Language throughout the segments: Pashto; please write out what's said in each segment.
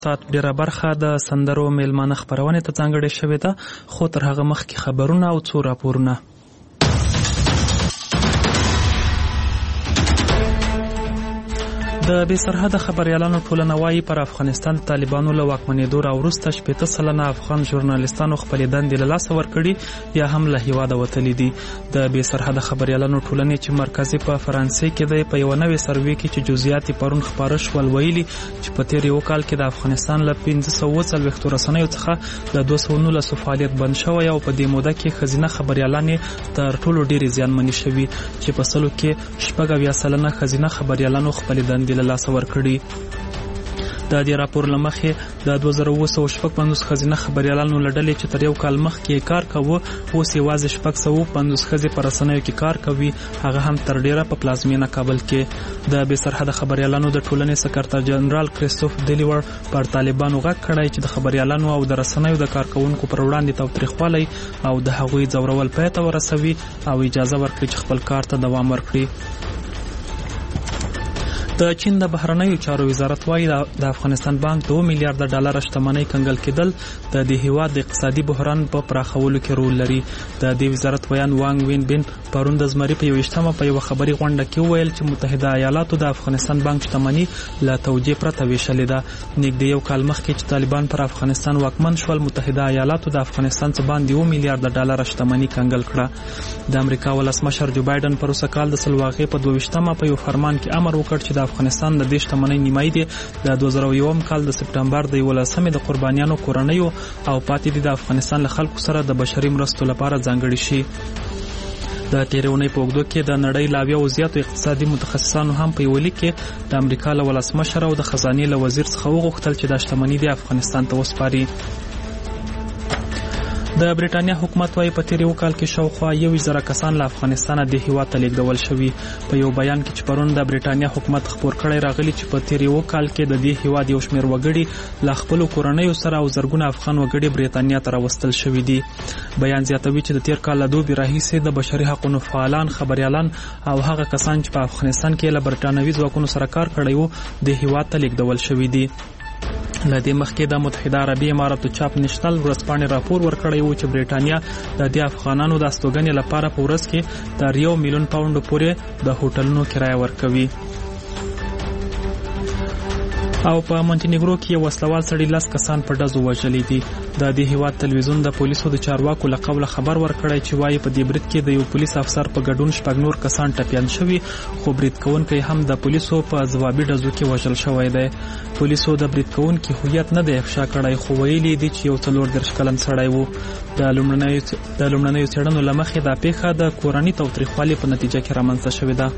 ساعت ډیره برخه د سندرو میلمانه خپرونې ته ځانګړې شوې ده، خو تر هغه مخکې خبرونه او څو راپورونه. د بې سرحده خبریالانو ټولنه وایي پر افغانستان د طالبانو له واکمنېدو راوروسته 80 سلنه افغان ژورنالیستانو خپلې دندې له لاسه ورکړي یا هم له هیواده وتلي دي. د بې سرحده خبریالانو ټولنې چې مرکزي په فرانسې کې دی په یوه نوې سروې کې چې جزئیات یې پرون خپاره شول ویلي چې په تېر یو کال کې د افغانستان له 540 رسنیو څخه د 219 فعالیت بند شوی او په دې موده کې ښځینه خبریالانې تر ټولو ډېرې زیانمنې شوي چې په سلو کې 80 سلنه ښځینه خبریالانو خپلې دندې له لاسه ورکړي. د دې راپور له مخې د 2256 ښځینه خبریالانو له ډلې چې تر یو کال مخکې کار کوه اوس یوازې 650 ښځې په رسنیو کې کار کوي، هغه هم تر ډیره په پلازمینه کابل کې. د بې سرحده خبریالانو د ټولنې سکرټر جنرال کریستوف دیلیور پر طالبانو غږ کړی چې د خبریالانو او د رسنیو د کارکونکو پر وړاندې تاوتریخوالی او د هغوی ځورول پای ته ورسوي او اجازه ورکړي چې خپل کار ته دوام ورکړي. د چین د بهرنیو چارو وزارت وایي د افغانستان بانک 2 میلیارډ ډالر شتمنۍ کنګل کېدل د دې هیواد د اقتصادي بحران په پراخولو کې رول لري. د دې وزارت ویان وانګ وین بین پرون د زمري په 21مه په یو خبري غونډه کې وویل چې متحده ایالاتو د افغانستان بانک شتمنۍ له توجیه پرته ویشلې ده. نږدې یو کال مخکې چې طالبان پر افغانستان واکمن شول، متحده ایالاتو د افغانستان څخه باندې 2 میلیارډ ډالر شتمنۍ کنګل کړه. د امریکا ولسمشر جو بایدن پر وسکال د سلواغې په 22مه په یو فرمان کې امر وکړ چې د افغانستان د دې شتمنۍ نیمایي د 2001 کال د سپټمبر د 11مې د قربانیانو کورنیو او پاتې د افغانستان له خلکو سره د بشري مرستو لپاره ځانګړي شي. د تیرونې په اوږدو کې د نړۍ لا او زیاتو اقتصادي متخصصانو هم په یو لیک کې د امریکا له ولسمشر او د خزانې له وزیر څخه وغوښتل چې د شتمنۍ د افغانستان ته وسپاري. د بریټانیا حکومت وايي په تیر یو کال کې شاوخوا 10,000 کسان له افغانستان د هیواد ته لیږدول شوي. په یو بیان کې چې پرون د بریټانیا حکومت خپور کړی راغلی چې په تیر یو کال کې د دې هیواد یو شمېر وګړي له خپلو کورنیو سره او زرګونه افغان وګړي بریټانیا ته راوستل شوي دي. بیان زیاتوي چې د تیر کال له دوبي راهیسې د بشري حقوقو فعالان، خبریالان او هغه کسان چې په افغانستان کې له برټانوي ځواکونو سره کار کړی وو د هیواد ته لیږدول شوي دي. له دې مخکې د متحده عربي اماراتو چاپ نشنل ورځپاڼې راپور ورکړی و چې بریټانیا د دې افغانانو د استوګنې لپاره په ورځ کې تر 1 میلیون پاونډ پورې د هوټلونو کرایه ورکوي. او په مونټینیګرو کې یو وسلوال سړي 10 کسان په ډزو وژلي دي. د دې هیواد تلویزیون د پولیسو د چارواکو له قوله خبر ورکړی چې وایي په دې برید کې د یو پولیس افسر په ګډون 6 نور کسان ټپیان شوي، خو برید کوونکی هم د پولیسو په ځوابي ډزو کې وژل شوی دی. پولیسو د برید کوونکي هویت نه دی افشا کړی، خو ویلي دي چې یو 34 کلن سړی و. د لومړنیو څېړنو له مخې دا پیښه د کورني تاوتریخوالي په نتیجه کې رامنځته شوې ده.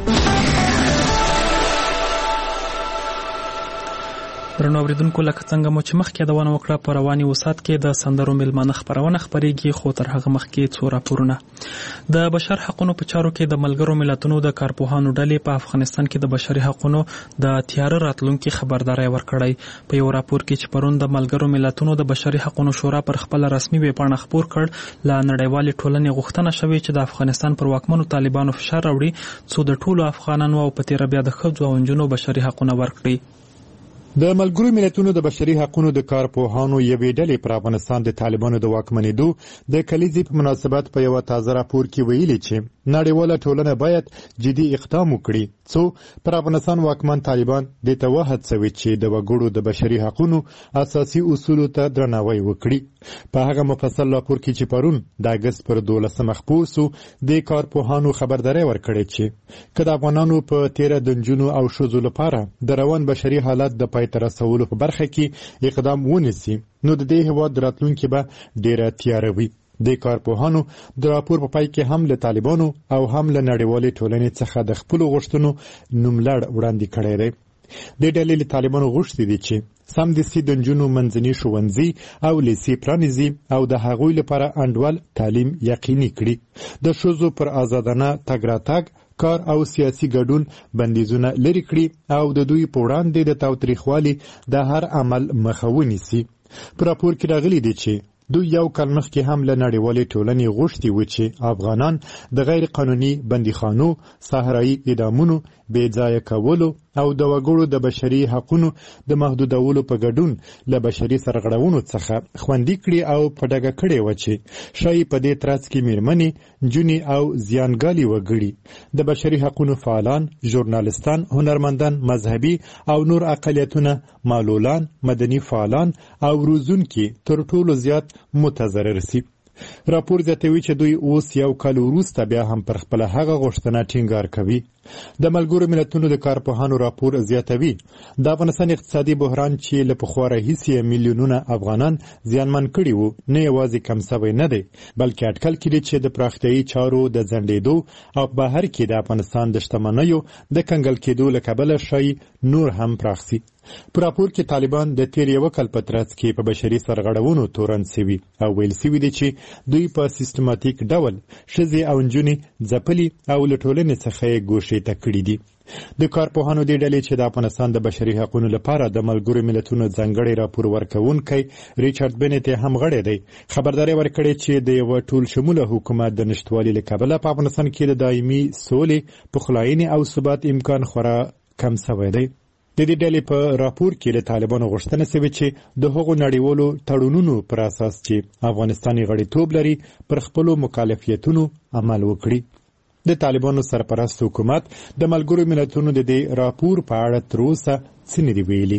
درنو اوریدونکو، لکه څنګه مو چې مخکې یادونه وکړه په رواني وسات کې د سندرو میلمانه خپرونه خپریږي، خو تر هغه مخکې څو راپورونه. د بشر حقوقو په چارو کې د ملګرو ملتونو د کارپوهانو ډلې په افغانستان کې د بشري حقوقو د تیاره راتلونکي خبرداري ورکړی. په یو راپور کې چې پرون د ملګرو ملتونو د بشري حقوقو شورا پر خپل رسمي ویبپاڼه خپور کړ، له نړیوالې ټولنې غوښتنه شوې چې د افغانستان پر واکمنو طالبانو فشار راوړي څو د ټولو افغانانو او په تیر بیا د ښځو او نجونو بشري حقوقونه ورکړي. د ملګرو ملتونو د بشري حقوقو د کارپوهانو یوې ډلې پر افغانستان د طالبانو د واکمنېدو د کلیزې په مناسبت په یو تازه راپور کې ویلي چې نړیواله ټولنه باید جدي اقدام وکړي څو پر افغانستان واکمن طالبان د توحد سوي چې د وګړو د بشري حقوقو اساسي اصولو ته درناوی وکړي. په هغه مفصل راپور کې چې پرون د اگست پر 12 خپور سو د کارپوهانو خبرداري ورکړي چې کله افغانانو په تیر د جنونو او شوزو لپاره د روان بشري حالت د پای ته رسولو په برخه کې اقدام ونیسي نو د دې هیواد راتلونکي به ډیره تیاره وي. د کارپوهانو د راپور په پای کې هم له طالبانو او هم له نړیوالې ټولنې څخه د خپل غوښتنو نوملړ وړاندې کړی دی. د ډلې له طالبانو غوښتي دي چې سمدستي د نجونو منځني ښوونځي او لیسې پرانیزي او د هغوی لپاره انډول تعلیم یقیني کړي. د ښځو پر آزادانه تګ راتګ، کار او سیاسي ګډون بندیزونه لري کړي او د دوی په وړاندې د تاوتریخوالي د هر عمل مخه ونیسي. په راپور کې راغلي دي چې دوی یو کال مخکې هم له نړیوالې ټولنې غوښتي و چې افغانان د غیر قانوني بندیخانو، صحرایي اعدامونو، بې ځایه کولو او د وګړو د بشري حقوقو د محدودولو په ګډون له بشري سرغړونو څخه خوندي کړي او په ډاګه کړي و چې شای په دې ترڅ کې میرمنې، جونې او زیانګالي وګړي د بشري حقوقو فعالان، ژورنالستان، هنرمندان، مذهبي او نور اقلیتونه، معلولان، مدني فعالان او روزونکي تر ټولو زیات متضرر شي. راپور زیاتوي چې دوی اوس یو کال وروسته بیا هم پر خپل هغه غوښتنه ټینګار کوي. د ملګرو ملتونو د کارپوهانو راپور زیاتوي د افغانستان اقتصادي بحران چې له پخوا راهیسې میلیونونه افغانان زیانمن کړي وو نه یوازې کم سوی نه دی بلکې اټکل کړي چې د پراختیایي چارو د ځنډېدو او بهر کې د افغانستان د شتمنیو د کنګل کېدو له کبله شای نور هم پراخ شي. په راپور کې طالبان د تیر یو کال په ترڅ کې په بشري سرغړونو تورن سوي او ویل سوي دي چې دوی په سیستماتیک ډول ښځې او نجونې ځپلي او له ټولنې څخه یې ګوښې ته کړي دي. د کارپوهانو دې ډلې چې د افغانستان د بشري حقوقو لپاره د ملګرو ملتونو ځانګړی راپور ورکوونکی ریچارډ بنت هم غړی دی خبرداري ورکړې چې د یو ټول شموله حکومت د نشټوالي له کبله په افغانستان کې د دایمي سولې، پخلاینې او ثبات امکان خورا کم شوی دی. د دې ډلې په راپور کې له طالبانو غوښتنه شوې چې د هغو نړیوالو تړونونو پر اساس چې افغانستان غړیتوب لري پر خپلو مکلفیتونو عمل وکړي. د طالبانو سرپرست حکومت د ملګرو ملتونو د دې راپور په اړه تر اوسه څه نه دی ویلي.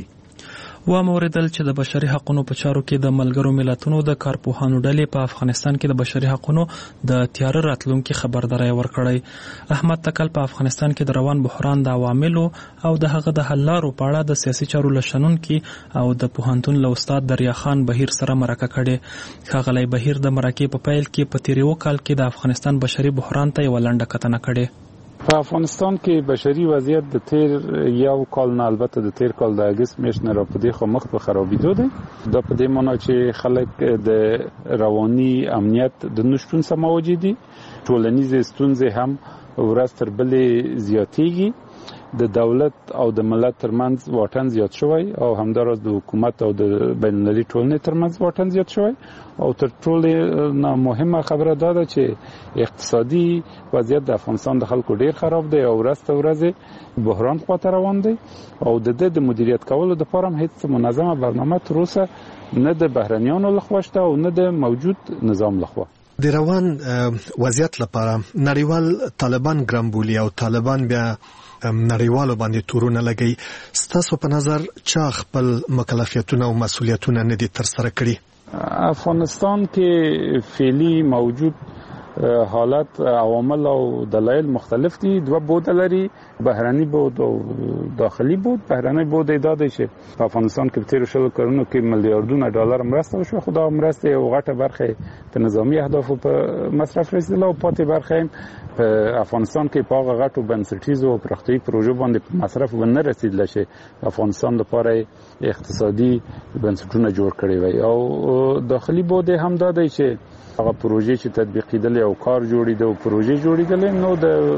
واوریدل چې د بشري حقوقو په چارو کې د ملګرو ملتونو د کارپوهانو ډلې په افغانستان کې د بشري حقوقو د تیار راتلونکي خبرداري ورکړی. احمد تکل په افغانستان کې د روان بحران د عواملو او د هغه د حل لارو په اړه د سیاسي چارو لشنونکي او د پوهنتون له استاد دریا خان بهیر سره مرکه کړې. ښاغلی بهیر د مرکې په پیل کې په تیر یو کال کې د افغانستان بشري بحران ته یو لنډه کتنه کړې. په افغانستان کې بشري وضعیت د تیر یو کال نه، البته د تیر کال د اگست میاشتې نه راپدې خو مخ په خرابېدو دی. دا په دې معنی چې خلک د رواني امنیت د نشټون سره مواجه دي، ټولنیزې ستونزې هم ورځ تر بلې زیاتېږي، د دولت او د ملت ترمنځ واټن زیات شوی او همداراز د حکومت او د بین المللي ټولنې ترمنځ واټن زیات شوی او تر ټولو مهمه خبره دا ده چې اقتصادي وضعیت د افغانستان د خلکو ډیر خراب دی او ورځ تر ورځې بحران خواته روان دی او د مدیریت کولو لپاره هم هیڅ منظمه برنامه تر اوسه نه د بهرنیانو لخوا شته او نه د موجود نظام لخوا. د روان وضعیت لپاره نړیوال طالبان ګرامبولي او طالبان بیا نړیوالو باندې تورونه لګي. ستاسو په نظر چا خپل مکلفیتونه او مسولیتونه نه دي ترسره کړي؟ افغانستان کې فعلی موجود حالت عوامل او دلایل مختلف دي. دوه بود لري، بهرني بود او داخلي بود. بهرني بود دا دی چې په افغانستان کې په تیر شلو کلونو کې میلیارډونه ډالر مرسته وشو، خو دا مرسته یو غټه برخه په نظامی اهدافو په مصرف رسیدله او پاتې برخه په افغانستان کې په هغه غټو بنسټیزو او پراختیایي پروژو باندې په مصرف ونه رسیدله چې افغانستان لپاره اقتصادي بنسټونه جوړ کړي وي. او داخلي بود هم دا دی چې هغه پروژې چې تطبیق کېدلې او کار جوړېده او پروژې جوړېدلې نو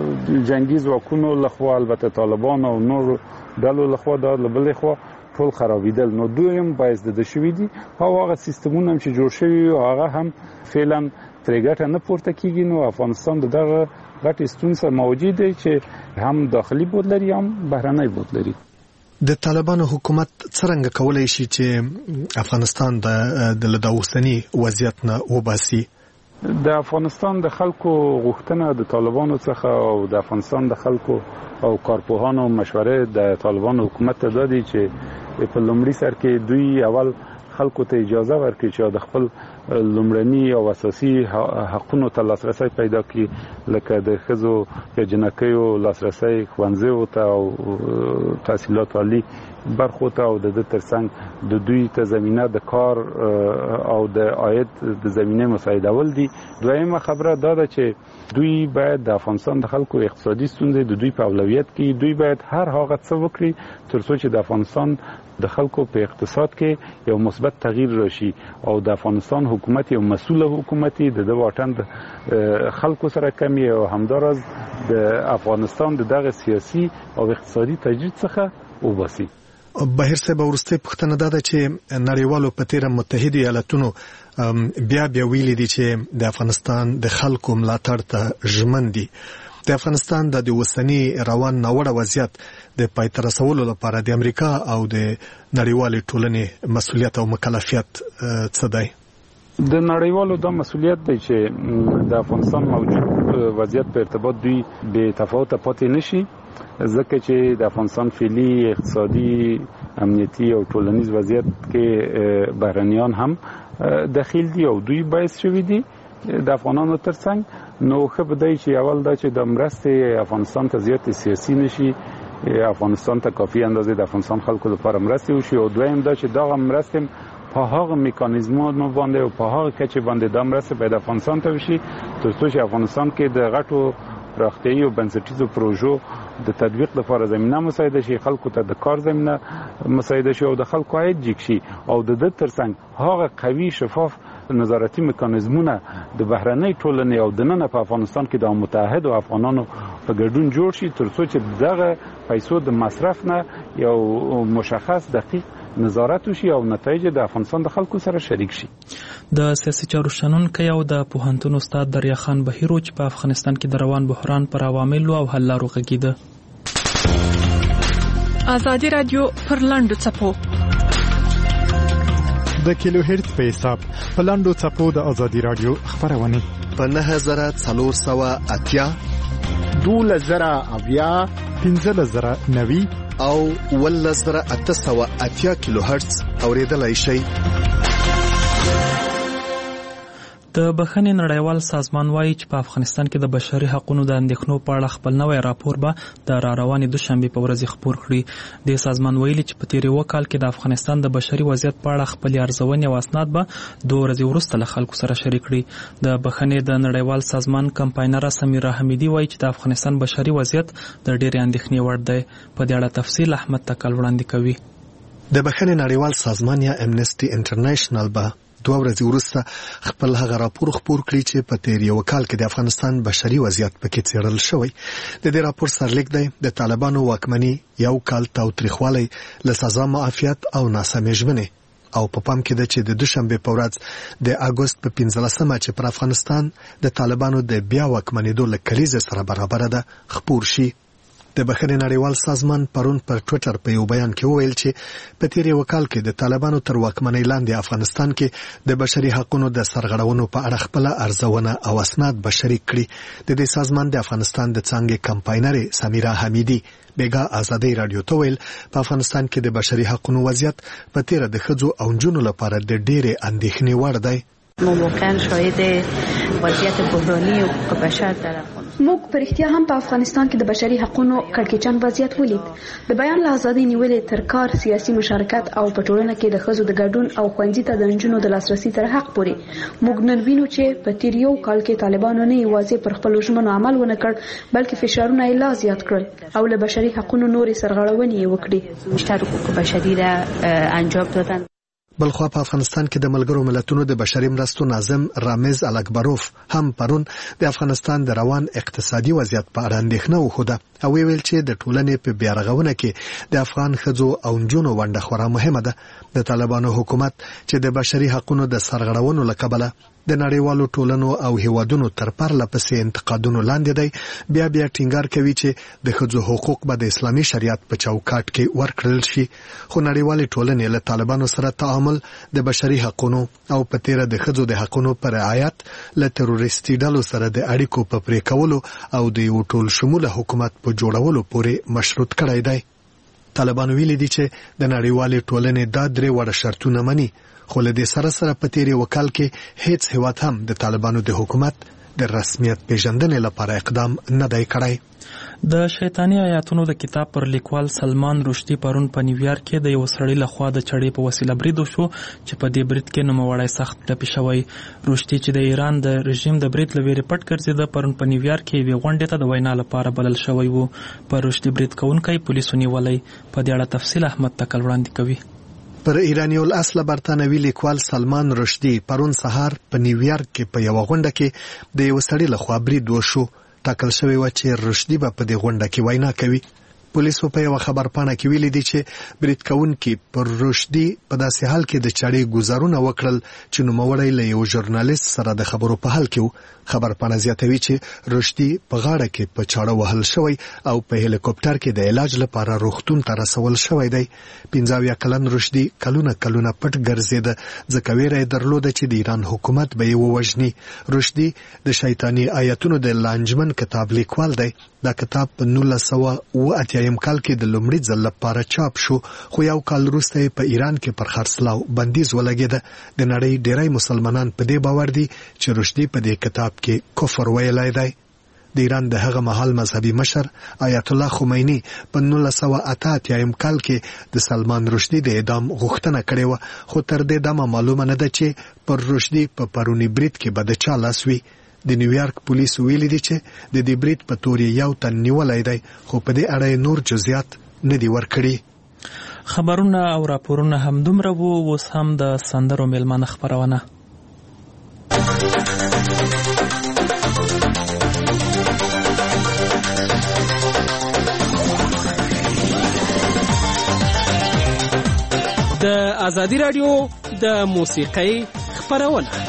د جنگي ځواکونو لخوا، البته طالبان او نور ډلو لخوا، دا لبلې خوا ټول خرابېدل. نو دوی هم باعث د شوي دي او هغه سیستمونه هم چې جوړ شوي او هغه هم فعلا ترې ګټه نه پورته کېږي. نو افغانستان دغه غټې ستونزې سره مواجه دی چې هم داخلي بود لري هم بهرنی بود لري. د طالبانو حکومت څرنګه کولای شي چې افغانستان د اوسني وضعیت نه وباسي؟ د افغانستان د خلکو غوښتنه د طالبانو څخه او د افغانستان د خلکو او کارپوهانو مشوره د طالبانو حکومت ته دادي چې په لومړي سر کې دوی اول خلکو ته اجازه ورکړي چې د خپل لومړني او اساسي حقوقو ته لاسرسي پیدا کړي، لکه د ښځو یا جنکیو لاسرسي ښوونځیو ته او تحصیلات عالی برخو ته او د ترڅنګ د دوی ته زمينه د کار او د عاید د زمينه مساعدول دي. دویمه خبره دا ده چې دوی باید د افغانستان د خلکو اقتصادي ستونزې د دوی په اولویت کې دوی باید هر هغه څه وکړي ترڅو چې د افغانستان د خلکو په اقتصاد کې یو مثبت تغییر راشي او د افغانستان حکومت یو مسؤل حکومت د واټن د خلکو سره کمی او همداراز د افغانستان دغه سیاسي او اقتصادي تجدید څخه وباسي. بهیر صاحب ورسته پښتنه ده چې نړیوالو په تیر متحده ایالاتونو بیا ویلي دي چې د افغانستان د خلکو ملاتړ ته ژمن دي. د افغانستان د اوسنی روان ناوړه وضعیت د پای ته رسولو لپاره د امریکا او د نړیوالې ټولنې مسؤلیت او مکلفیت څه دی؟ د نړیوالو دا مسؤلیت دی چې د افغانستان موجود وضعیت په ارتباط دوی به تفاوت پاتې نشي، ځکه چې د افغانستان فعلی اقتصادي، امنیتي او ټولنیز وضعیت کې بهرنیان هم دخیل دي او دوی باعث شوي دي د افغانانو ترڅنګ. نو ښه به دی چې اول دا چې د مرستې افغانستان ته زیات سیاسي نشي، افغانستان ته کافي اندازې د افغانستان خلکو لپاره مرستې وشي، او دویم دا چې دغه مرستې په هغه میکانیزمونو باندې او په هغه کچې باندې د مرستې باید افغانستان ته وشي تر څو چې افغانستان کې د غټو پراختیایي او بنسټیزو پروژو د تطبیق لپاره زمینه مساعده شي، خلکو ته د کار زمینه مساعده شي او د خلکو عاید جګ شي، او د دې ترڅنګ هغه قوي شفاف نظارتي میکانیزمونه د بهرنۍ ټولنې او د نن په افغانستان کې د متحد افغانانو په ګډون جوړ شي تر څو چې دغه پیسو د مصرف نه یو مشخص دقیق نظارت وشي او نتایج د افغانستان د خلکو سره شریک شي. د سیاسي چارو شنونکی او د پوهنتون استاد دریا خان بهیرو چې په افغانستان کې د روان بحران پر عواملو او حل لارو غږیده. ازادي رادیو پر لاندو څپو د کیلو هرتز په حساب په لاندو څپو د ازادي رادیو خبرونه په 9480 12080 15090 او 11880 کیلو هرتز اوریدلای شي. د بخښنې نړیوال سازمان وایي چې په افغانستان کې د بشري حقوقو د اندېښنو په اړه خپل نوی راپور به د راروانې دوشنبې په ورځ خپور کړي. د سازمان ویلي چې په تیر یو کال کې د افغانستان د بشري وضعیت په اړه خپل ارزونې او اسناد به 2 ورځې وروسته له خلکو سره شریک کړي. د بخښنې د نړیوال سازمان کمپاینره سمیرا حمیدي وایي چې د افغانستان بشري وضعیت د ډېرې اندېښنې وړ دی. په دې اړه تفصیل احمد تکل وړاندې کوي. د بخښنې نړیوال سازمان یا امنسټي انټرنیشنل به 2 ورځې وروسته خپل هغه راپور خپور کړی چې په تیر یو کال کې د افغانستان بشري وضعیت پکې څېړل شوی. د دې راپور سرلیک دی د طالبانو واکمني یو کال تاوتریخوالی له سزا معافیت او ناسمې ژمنې، او په پام کې ده چې د دوشنبې په ورځ د اګوست په 15مه چې پر افغانستان د طالبانو د بیا واکمنېدو له کلیزې سره برابر ده خپور شي. د بخښنې نړیوال سازمان پرون پر ټویټر په یو بیان کې وویل چې په تیر یو کال کې د طالبانو تر واکمنۍ لاندې افغانستان کې د بشري حقوقو د سرغړونو په اړه خپل ارزونه او اسناد بشري کړي. د دې سازمان د افغانستان د څانګې کمپاینرې سمیرا حمیدي بیګا ازادي رادیو ته ویل په افغانستان کې د بشري حقوقو وضعیت په تیر د ښځو او نجونو لپاره د ډېرې اندېښنې وړ دی. واقعا شاهد وضعیت بحرانی حقوق بشر در افغانستان موږ په اړتیا هم په افغانستان کې د بشري حقوقو کړکېچن وضعیت ولید. د بیان له ازادۍ نیولې تر کار، سیاسي مشارکت او په ټولنه کې د ښځو د ګډون او ښوونځي ته د نجونو د لاسرسي تر حق پورې موږ نن وینو چې په تیر یو کال کې طالبانو نه یوازې پر خپلو ژمنو عمل ونه کړ بلکې فشارونه یې لا زیات کړل او له بشري حقوقو نورې سرغړونې یې وکړې. بیشتر حقوق بشری را انجام دادن. بلخوا په افغانستان کې د ملګرو ملتونو د بشري مرستو ناظم رامز الکبروف هم پرون د افغانستان د روان اقتصادي وضعیت په اړه اندېښنه وښوده او ویل چې د ټولنې په بیارغونه کې د افغان ښځو او نجونو ونډه خورا مهمه ده. د طالبانو حکومت چې د بشري حقوقو د سرغړونو له کبله د نړیوالو ټولنو او هیوادونو تر پرله پسې انتقادونو لاندې دی، بیا ټینګار کوي چې د ښځو حقوق به د اسلامي شریعت په چوکاټ کې ورکړل شي. خو نړیوالې ټولنې له طالبانو سره تعامل د بشري حقوقو او په تیر د ښځو د حقوقو پر رعایت له تروریستي ډلو سره د اړیکو په پرې کولو او د یو ټول شموله حکومت په جوړولو پورې مشروط کړی دی. طالبانو ویلي دي چې د نړیوالې ټولنې دا 3 وړ شرطونه مني، خو له دې سره سره په تیر یو کال کې هیڅ هیواد هم د طالبانو د حکومت د رسمیت پیژندنې لپاره اقدام نه دی کړی. د شیطانی آیاتونو د کتاب پر لیکوال سلمان رشدي پرون په نیویارک کې د یو سړي لخوا د چړې په وسیله برید وشو چې په دې برید کې نوموړی سخت ټپي شوی. رشدي چې د ایران د رژیم د برید له ویرې پټ ګرځېده پرون په نیویارک کې یوې غونډې ته د وینا لپاره بلل شوی و. پر رشدي برید کوونکی پولیسو نیولی. په دې اړه تفصیل احمد تکل وړاندې کوي. پر ایرانی الاصل برتانوي لیکوال سلمان رشدي پرون سهار په نیویارک کې په یو غونډه کې د یو سړي لخوا برید وشو. ټاکل شوی و چې رشدي به په دې غونډه کې وینا کوي. پولیسو په یو خبرپاڼه کې ویلي دي چې برید کوونکي پر رشدي په داسې حال کې د چاړې ګزارونه وکړل چې نوموړی له یو ژورنالیست سره د خبرو په حال کې خبرپاڼه زیاتوي چې رشدي په غاړه کې په چاړه وهل شوی او په هلیکوپټر کې د علاج لپاره روغتون ته رسول شوی دی. 15 کلن رشدي کلونه پټ ګرځید ځکه ویره درلوده چې د ایران حکومت به یې ووژني. رشدي د شیطانی آیتونو د لانجمن کتاب لیکوال دی. دا کتاب په 1980 کال کې د لومړي ځل لپاره چاپ شو، خو یو کال وروسته په ایران کې پر خرڅلاو بندیز ولګید. د نړۍ ډیری مسلمانان په دې باور دي چې رشدي په دې کتاب کې کفر ویلی دی. د ایران د هغه مهال مذهبي مشر آیت الله خمینی په 1988 کال کې د سلمان رشدي د اعدام غوښتنه کړې و، خو تر دې دمه معلومه نه ده چې پر رشدي په پرونی برید کې به د چا لاس وي. د نیویارک پولیس ویلي دي چې د دې برید په تور یو تن نیولای دی، خو په دې اړه نور جزئیات نه دي ورکړي. خبرونه او راپورونه هم دومره وو. اوس هم د سندرو میلمانه خبرونه. د ازادي رادیو د موسیقۍ خبرونه.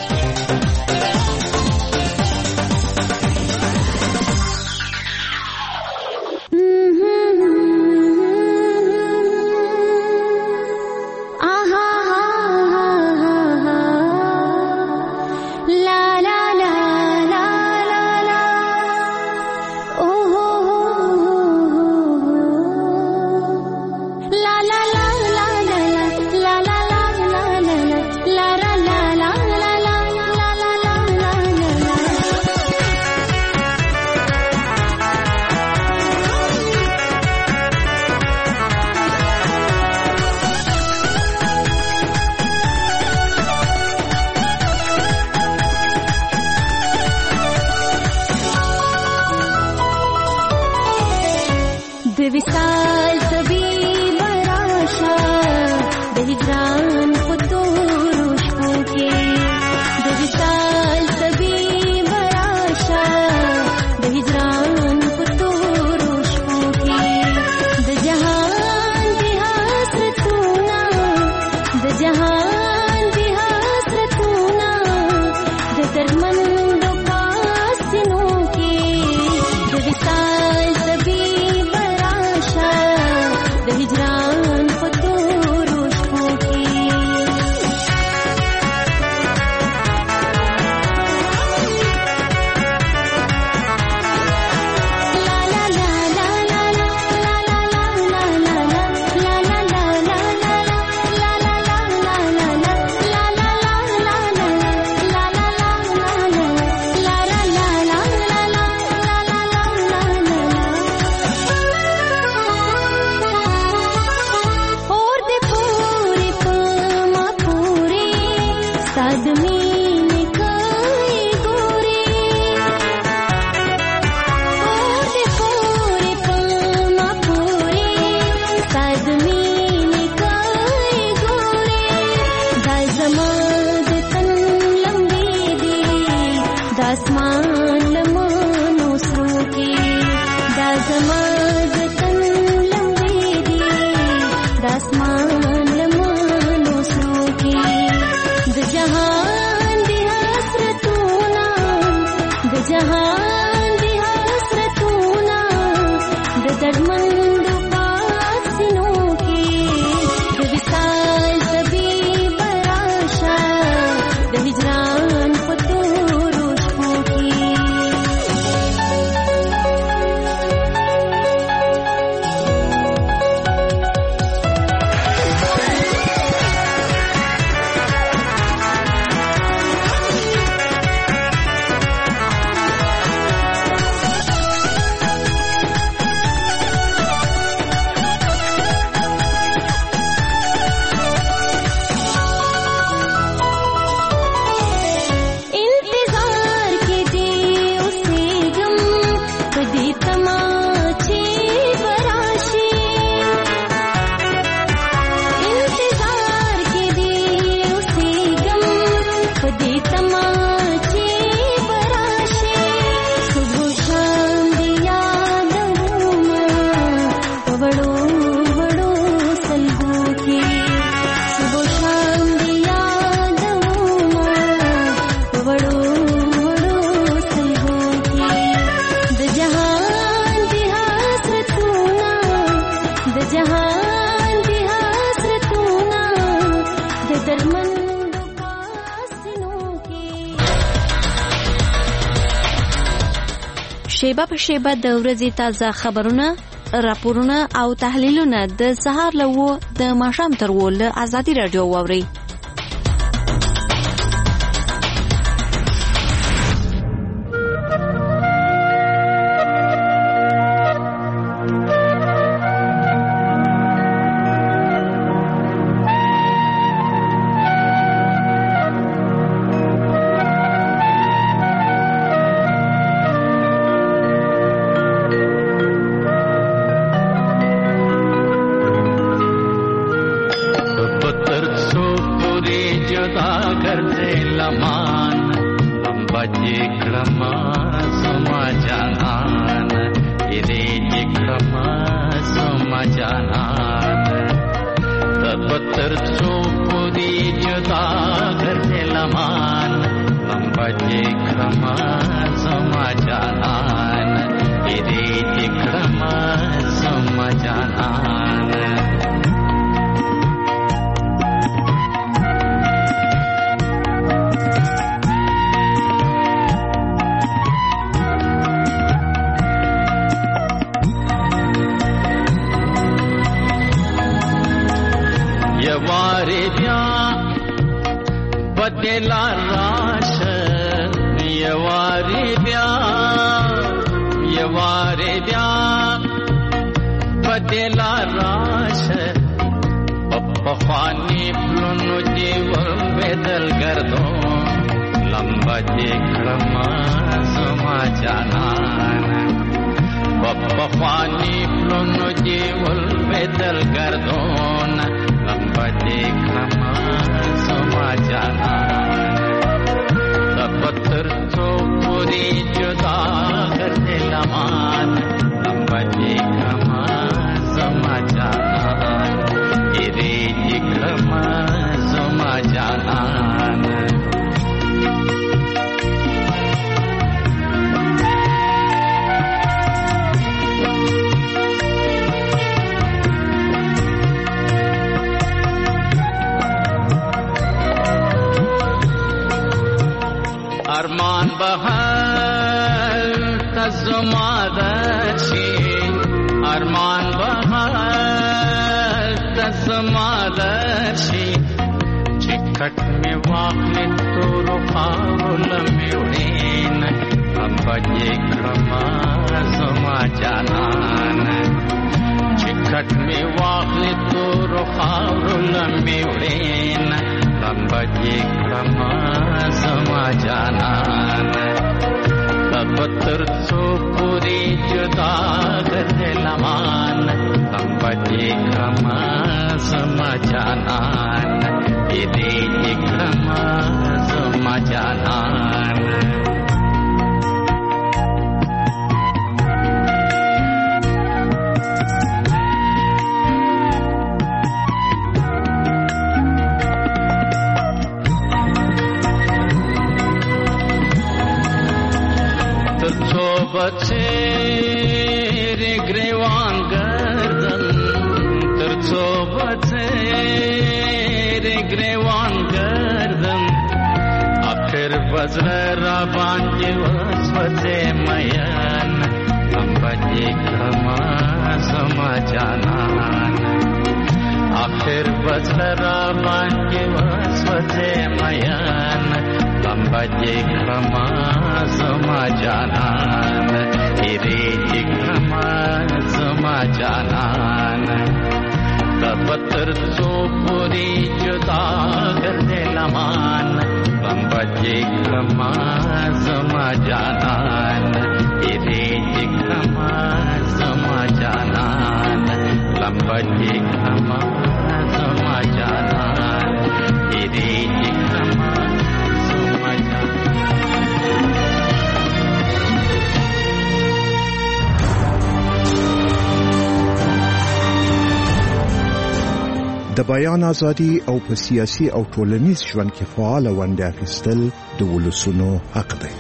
شیبه په شیبه د ورځې تازه خبرونه، راپورونه او تحلیلونه د سهار له 9 د ماښام تر 10 له ازادي رادیو واورئ. د بیان ازادي او په سیاسي او ټولنیز ژوند کې فعال ونډه اخیستل د ولسونو حق دی.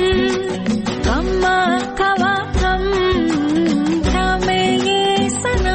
Come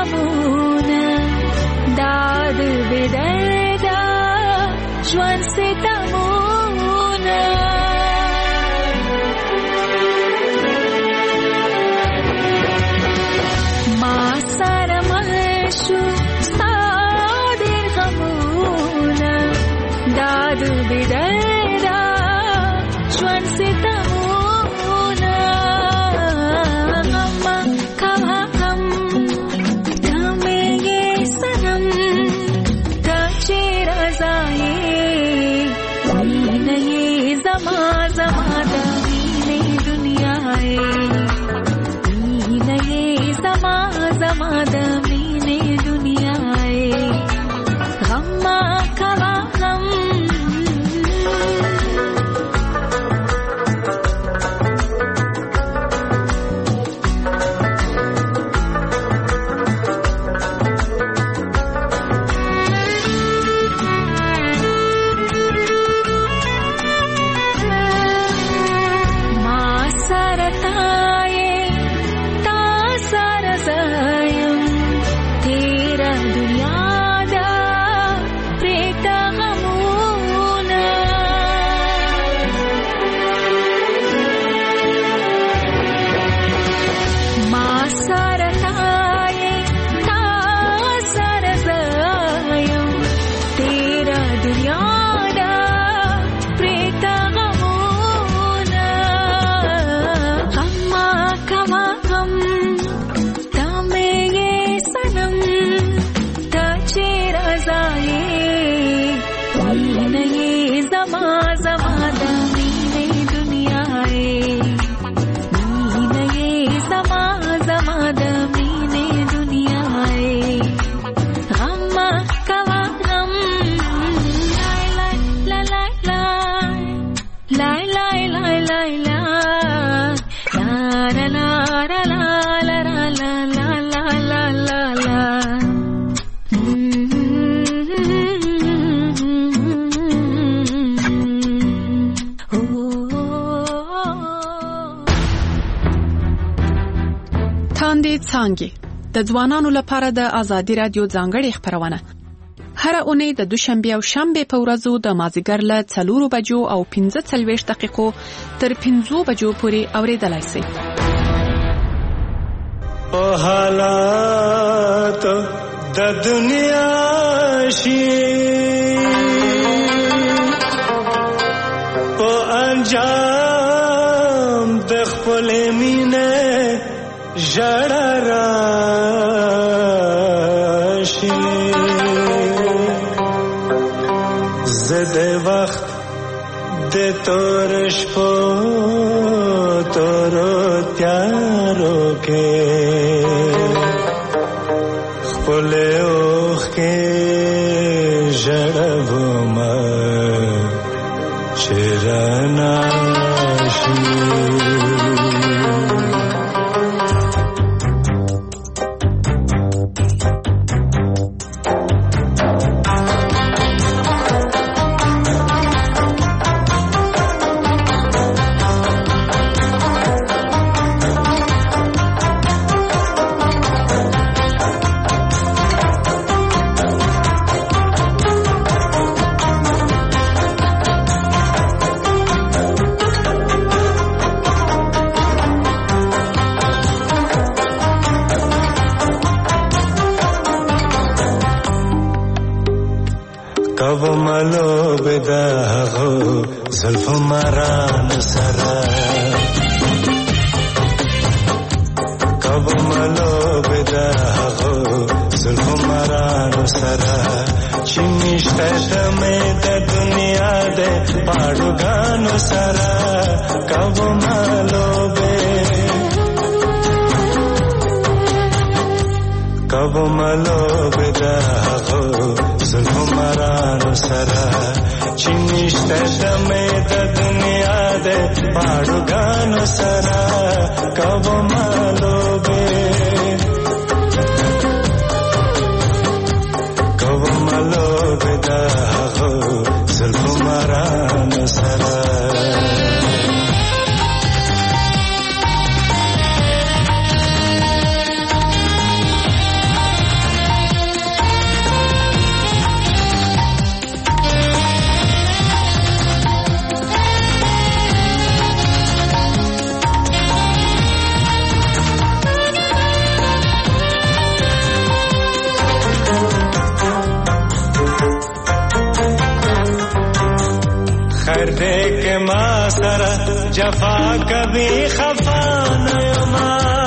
غمونه داد بدردا ژوند ستمونه ما سره مشو ستا ډېر غمونه داد بدردا ژوند ستمونه غم کوه غم کمې یې سنم ته چې رضایې مینه یې زما زما د مینې دنیا یې مینه یې زما زما د مینې دنیا یې غم کوه غم څانګې د ځوانانو لپاره د ازادي رادیو ځانګړې خبرونه هر اونۍ د دوشنبه او شنبه په ورځو د مازیګر له 4 بجو او 15 دقیقو تر 5 بجو پورې اوریدلای شئ. په حالات د دنیا شي په انجام د خپل مینه ژړا راشي زده وخت د تور شپو تور تیارو کې خپل اوخ کې ژړوم شیرانا شي ملو بداغو زلف مران سرا کب ملو بداغو زلف مران سرا چنشته دمه د دنیا ده پاړوګانو سرا کب ملو به کب ملو بداغو زلف مران سرا چنشته دمه د دنیا ده پاړوګانو سرا کب ملو به کب ملو بداغو زلف مران سرا خیر دے کے ما سرا جفا کبھی خفا نیما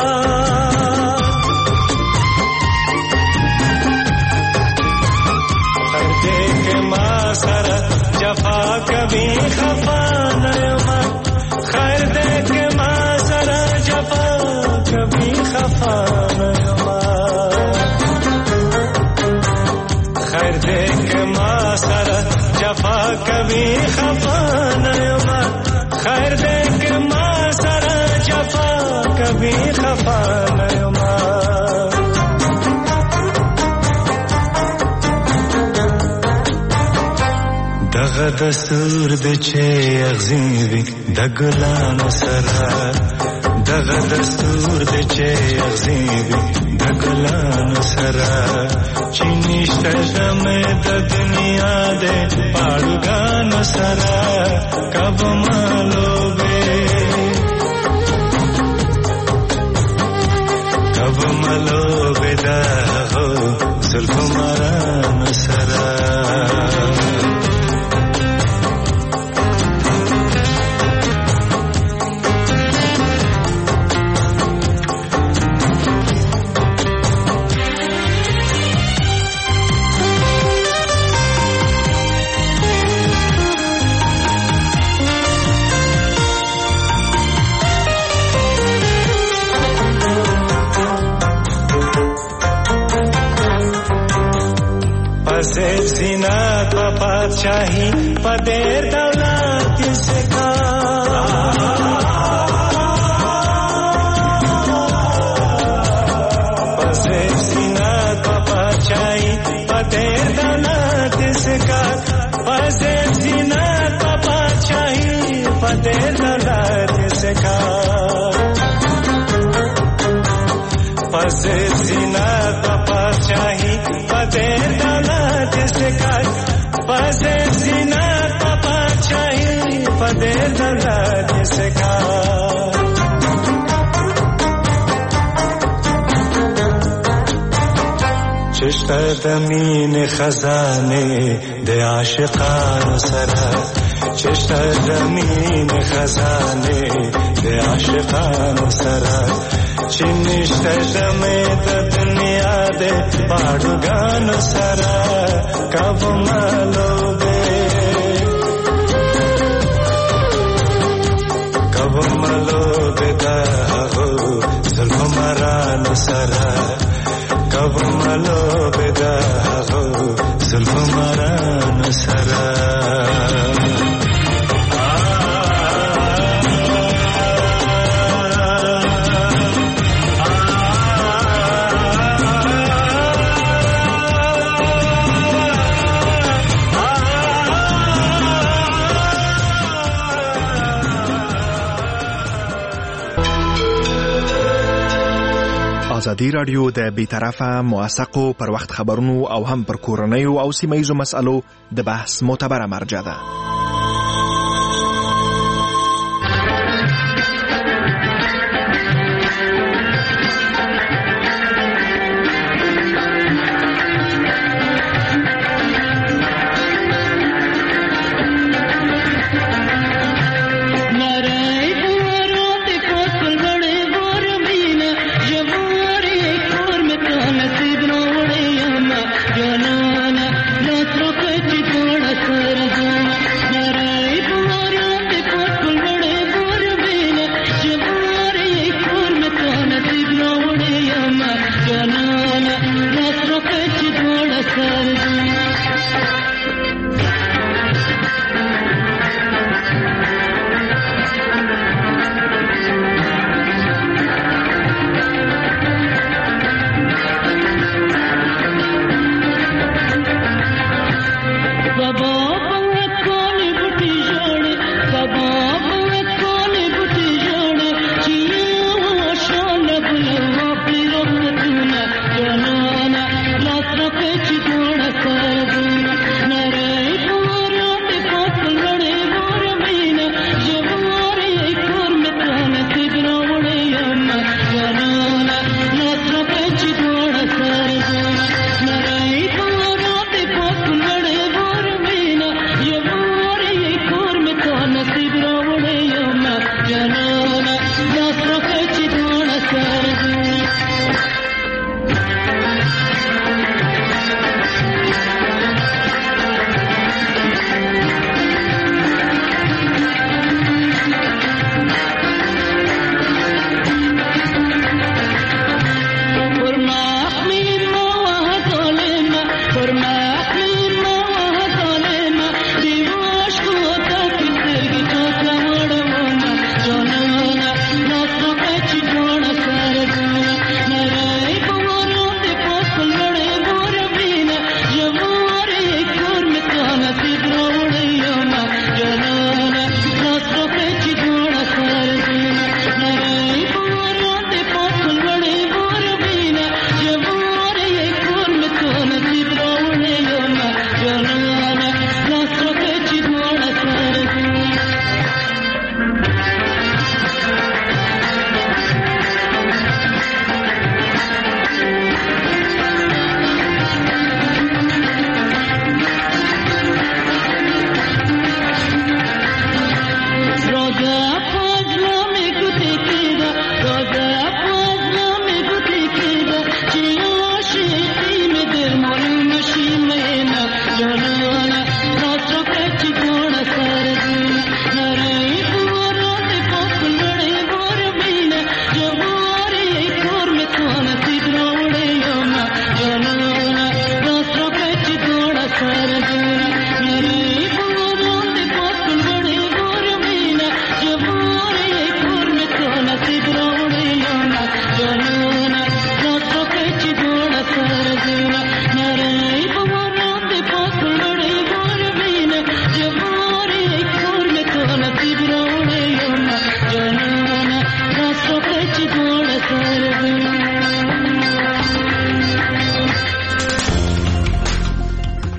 خیر دے کے ما سرا جفا کبھی خفا نیما خیر دے کے ما سرا جفا کبھی خفا نیما خیر دے کے ما سرا جفا کبھی خفا نیما خیر دے کے ما سرا جفا کبھی خفا نیما دغه دستور د چې اغزیوي د ګلانو سره دغه دستور د چې اغزیوي د ګلانو سره چې نشته زمه د دنیا د پاړګانو سره کب مالوبه دا هو زلف مارانو سره زینت و پادشاهی پدر دولت سکا پسر زینت و پادشاهی پدر دولت سکا پسر زینت و پادشاهی پدر دولت سکا پسر زینت و پادشاهی پدر دولت سکای پسر زینت و پادشاهی پدر دولت سکای چشت دمین خزانه د عاشقانو سره چشت دمین خزانه د عاشقانو سره چې نشته زمه د دنیا د پاړګانو سره کب مالوبه دا هو زلف مارانو سره کب مالوبه دا هو زلف مارانو سره ازادي رادیو د بیطرفه موثقو پر وخت خبرونو او هم پر کورنیو او سیمه‌ییزو مسألو د بحث معتبره مرجع ده.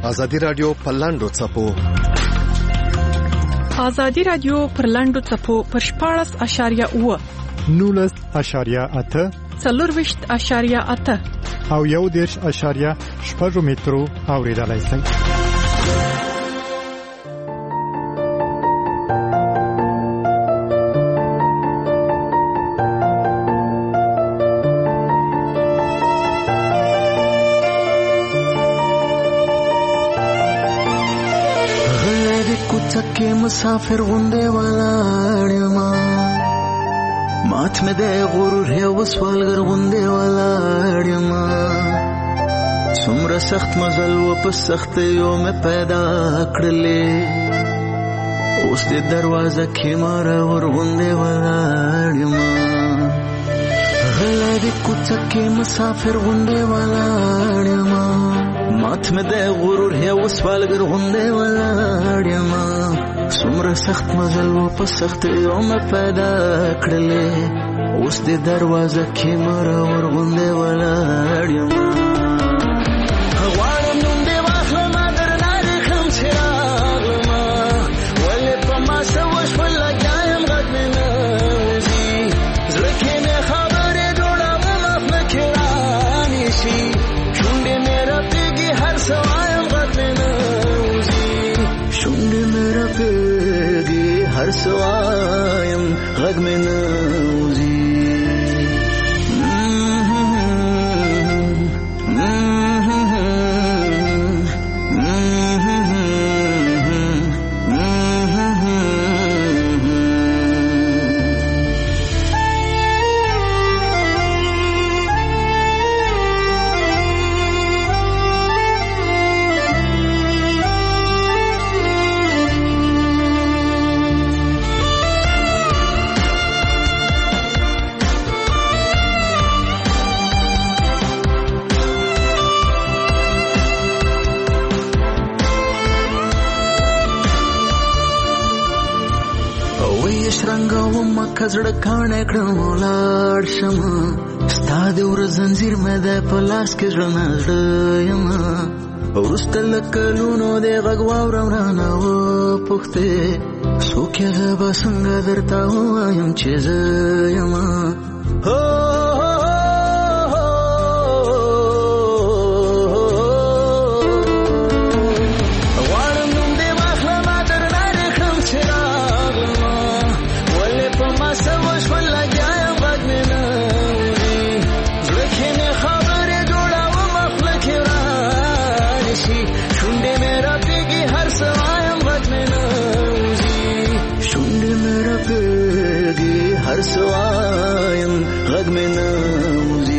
ازادي رادیو په لاندو چپو ازادي رادیو پر لاندو چپو پر 14.8 19.8 40.8 او 1.8 مترو اوریدلای شئ. के मुसाफिर गुंदे वाला अड़मा माथ में दे गुरूर है वसवाल गर गुंदे वाला अड़मा सुमरा सख्त मजल वो पस सख्त यो में पैदा कर ले उस दे दरवाजा खिमारा और गुंदे वाला अड़मा गला दे कुछ के मुसाफिर गुंदे वाला अड़मा माथ में दे गुरूर है वसवाल गर गुंदे वाला अड़मा सुमरा सख्त मजल वो पस सख्त यो में पैदा कर ले उस दे दरवाजा खिमारा और गुंदे वाला अड़मा हर सवायम गग में नौजी कजड़ खाने क्रमोलाड शमा स्ताद उर जंजीर में दे पलास के जनाजयमा उस्तल कलूनो दे गगवावरना वो पुख्ते सोखे बसंग दरता हुआ यम चेजयमा हो हर सवायम गग में नौजी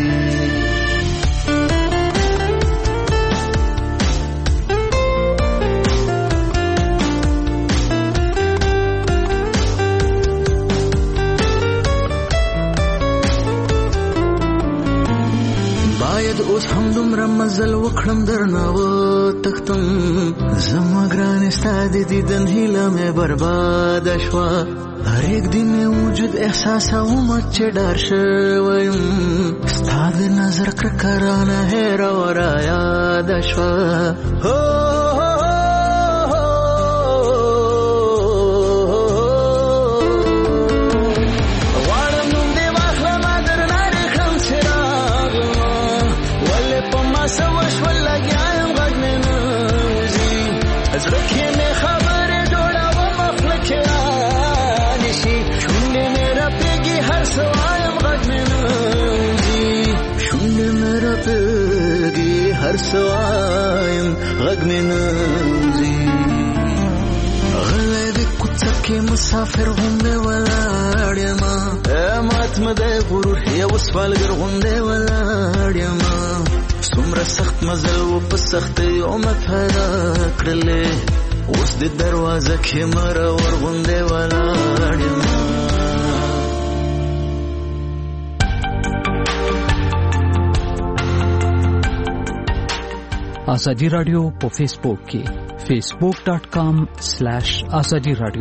बायद उस हमदुम रमजल वखड़म दरनाव तख्तम जमग्रान स्तादी दीदन हिला में बर्बाद अशवा हर एक दिन में वजूद एहसास मच्चे डर शवयम स्ताद नजर कराना है रवरा याद अशवा हो हर सवायम गग में नौजी गले दे कुछ के मुसाफिर गुंदे वाला अड़मा मात मदे गुरूर है वसवाल गर गुंदे वाला अड़मा सुमरा सख्त मजल वो पस सख्त यो में पैदा कर ले उस दे दरवाजा खिमारा और गुंदे वाला अड़मा आजादी रेडियो په فیسبوک کې facebook.com/azadi radio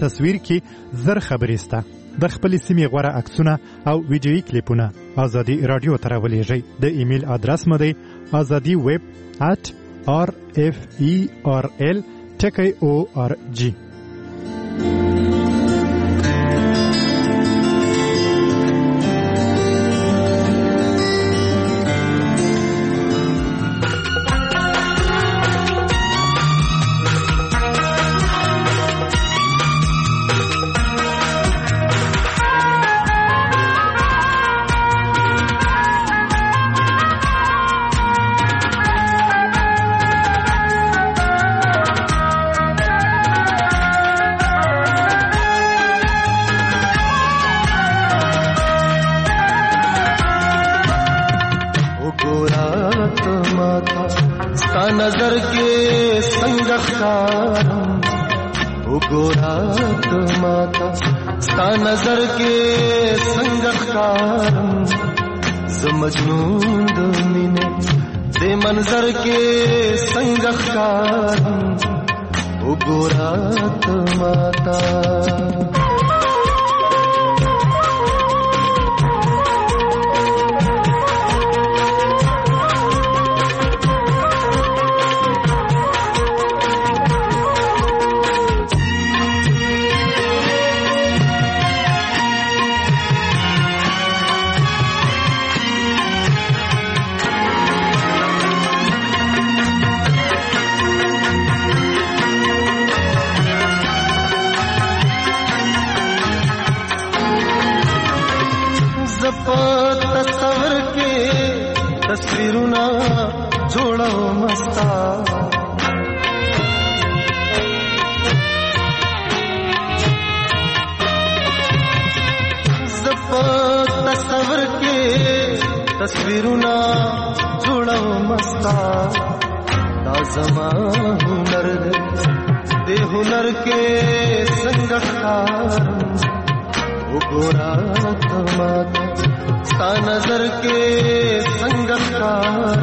تصویر کې زر خبرې شته. د خپل سیمې غوړه عکسونه او ویډیويي کلیپونه ازادي رادیو ته راولېږئ. د ایمیل ادرس مو دی azadi@rferl.org. नजर के संगखारम उगोरात माता स्ता नजर के संगखारम मजनून दमीने दे मंजर के संगखारम उगोरात माता तस्वर के तस्वीरुना जोड़ो मस्ता तस्वर के तस्वीरुना जोड़ो मस्ता ताज़मा हुनर दे हुनर के संगखार उगोरात माता स्ता नजर के संगखार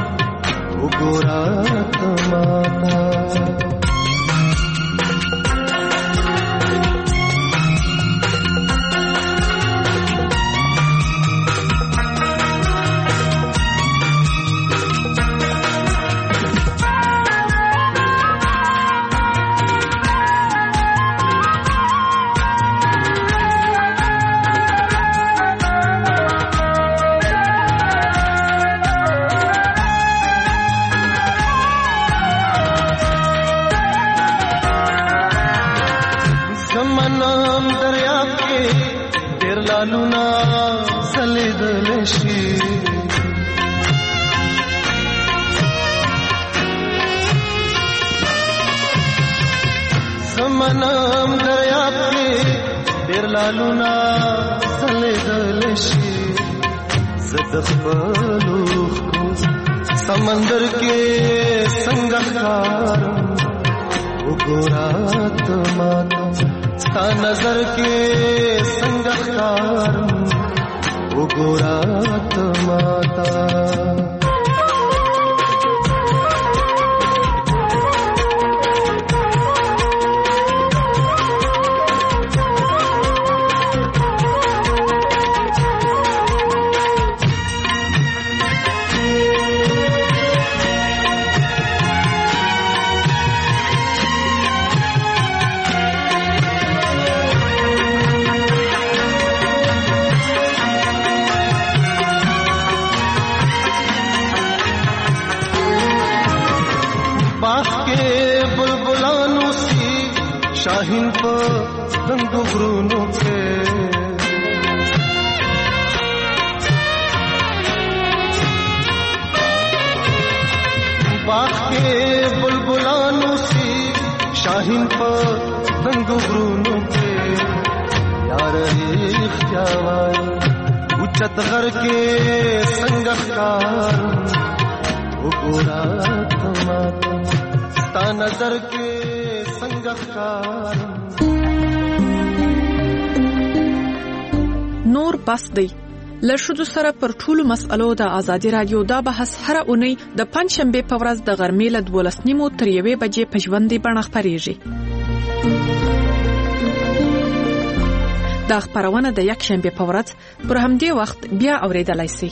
उगोरात माता लालूना सलिदलशी समनाम दरिया पे देर लालूना सलिदलशी ज़दख़लूख को समंदर के संगखार उगोरात माता स्ता नजर के संगखार उगोरात माता शाहीन पर रंगो ग्रूनों के बाग के बुलबुलानों सी शाहीन पर रंगो ग्रूनों के यार एक जावाई उच्चत घर के संगखार उगोरात माता स्ता नजर के نور بس دی لښودو سره پر ټولو مسألو د ازادي رادیو دا بحث هر اونۍ د پنځشنبه په ورځ د غرمې له 12:30 تر 1 بجې په ژوندۍ بڼه خپرېږي. دا خبرونه د یک شنبه په ورځ پر همدې وخت بیا اوریدلای شئ.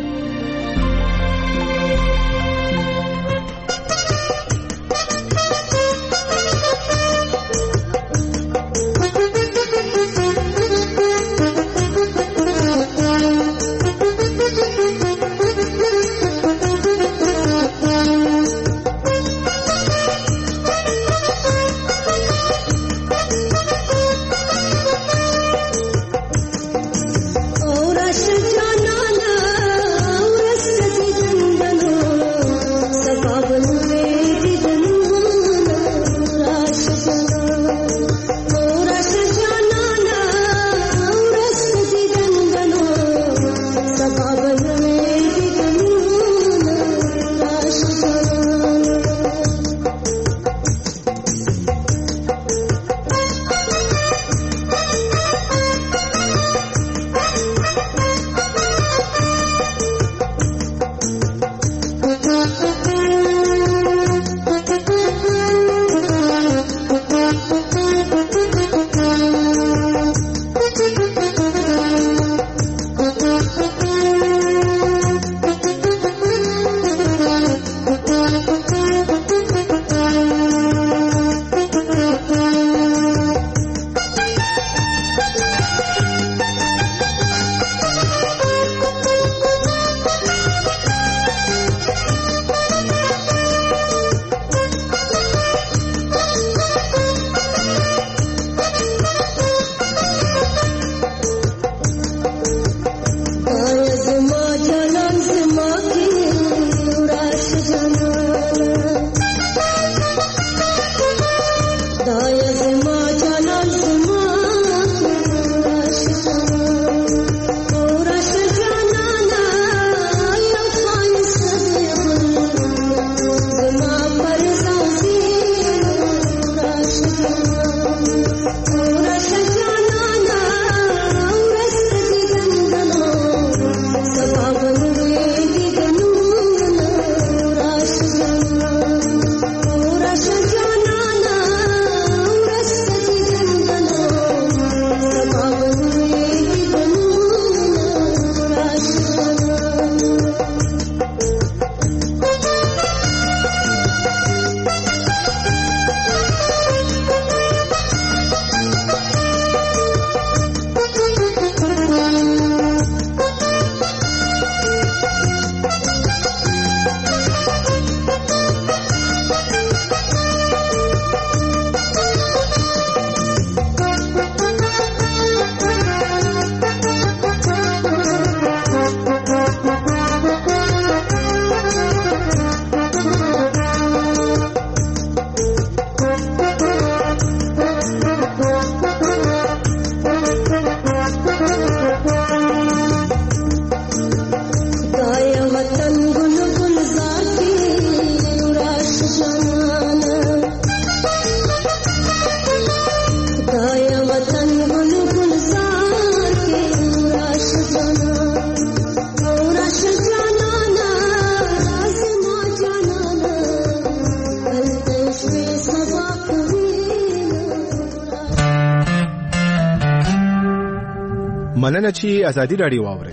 مننه چې ازادي راډیو واورئ.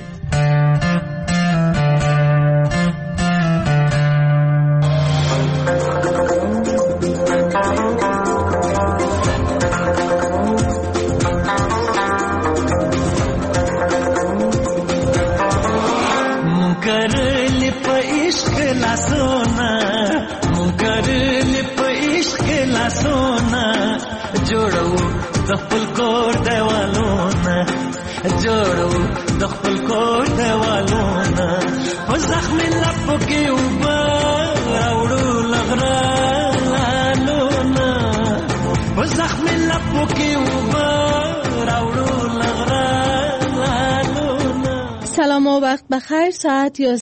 سلام و وقت بخیر. ساعت